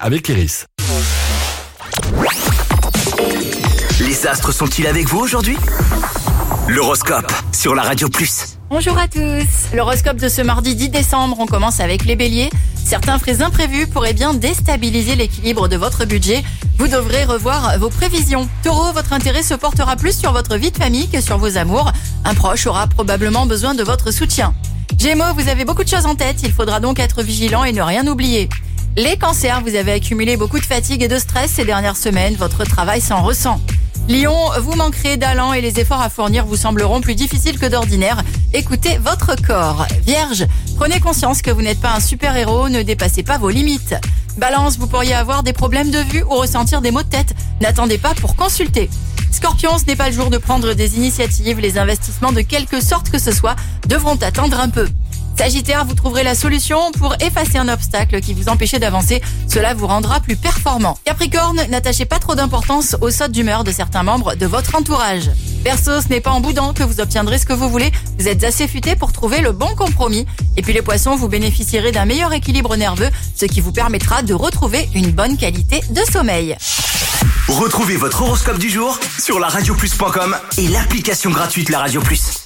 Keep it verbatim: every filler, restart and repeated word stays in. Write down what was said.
avec Iris. Les astres sont-ils avec vous aujourd'hui ? L'horoscope sur la Radio Plus. Bonjour à tous. L'horoscope de ce mardi dix décembre, on commence avec les béliers. Certains frais imprévus pourraient bien déstabiliser l'équilibre de votre budget. Vous devrez revoir vos prévisions. Taureau, votre intérêt se portera plus sur votre vie de famille que sur vos amours. Un proche aura probablement besoin de votre soutien. Gémeaux, vous avez beaucoup de choses en tête, il faudra donc être vigilant et ne rien oublier. Les cancers, vous avez accumulé beaucoup de fatigue et de stress ces dernières semaines, votre travail s'en ressent. Lion, vous manquerez d'allant et les efforts à fournir vous sembleront plus difficiles que d'ordinaire. Écoutez votre corps. Vierge, prenez conscience que vous n'êtes pas un super-héros, ne dépassez pas vos limites. Balance, vous pourriez avoir des problèmes de vue ou ressentir des maux de tête. N'attendez pas pour consulter. Scorpion, ce n'est pas le jour de prendre des initiatives. Les investissements de quelque sorte que ce soit devront attendre un peu. Sagittaire, vous trouverez la solution pour effacer un obstacle qui vous empêchait d'avancer. Cela vous rendra plus performant. Capricorne, n'attachez pas trop d'importance aux sautes d'humeur de certains membres de votre entourage. Verseau, ce n'est pas en boudant que vous obtiendrez ce que vous voulez. Vous êtes assez futé pour trouver le bon compromis. Et puis les poissons, vous bénéficierez d'un meilleur équilibre nerveux, ce qui vous permettra de retrouver une bonne qualité de sommeil. Retrouvez votre horoscope du jour sur la radio plus point com et l'application gratuite La Radio Plus.